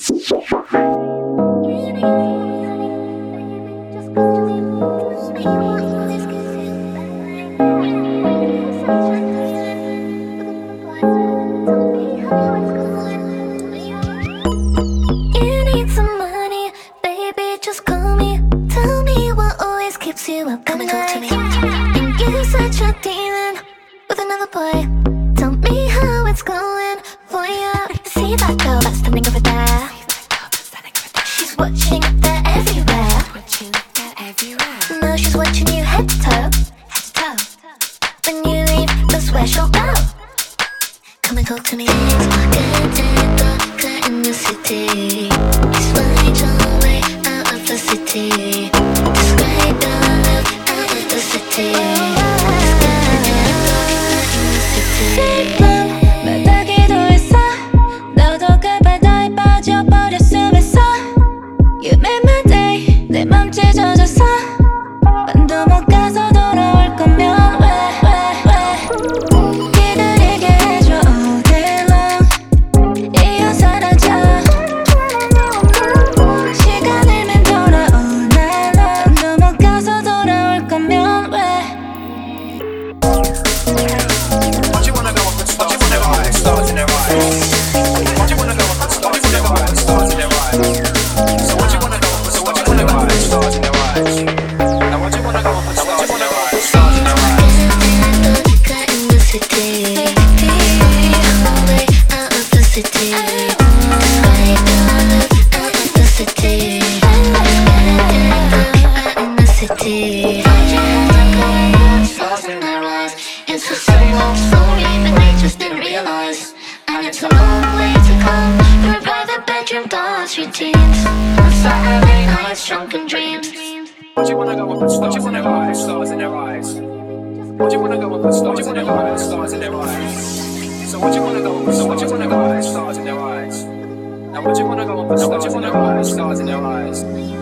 You up, come and talk to me. And you're such a demon with another boy. Tell me how it's going for you. See that girl that's standing over there? She's watching there everywhere. No, she's watching you head to toe. When you leave, that's where she'll go. Come and talk to me. It's darker in the city. Just find your way out of the city. Describe your love out of the city. 마다 기도했어. 너도 그 바다에 빠져버렸으면서 You made my day. 내 맘 찢어졌어. 반도 못 가서 돌아올 거면 왜 기다리게 해줘 all day long. 이어 사라져. 시간 흘면 돌아오 night long. 반도 못 가서 돌아올 거면 왜 Why you wanna go up and stars in their eyes, stars in their eyes? Why you wanna go up and stars in their eyes, stars in their eyes? So what you wanna go up and stars in their eyes, stars in their eyes? Now what you wanna go up and stars in their eyes, stars in their eyes? Darker in the city. Your way out of the city. Describe your love out of the city. Out in the city. Stars in their eyes. It's the same old story, but they just didn't realize. And it's a long way to come. Your private bedroom dance routines. On Saturday nights, drunken dreams. Why you wanna go up and stars in their eyes, stars in their eyes? Why you wanna go up and stars in their eyes, stars in their eyes? So what you wanna go up and what you wanna go up and stars in their eyes? Now what you wanna go up and what you wanna go up and stars in their eyes?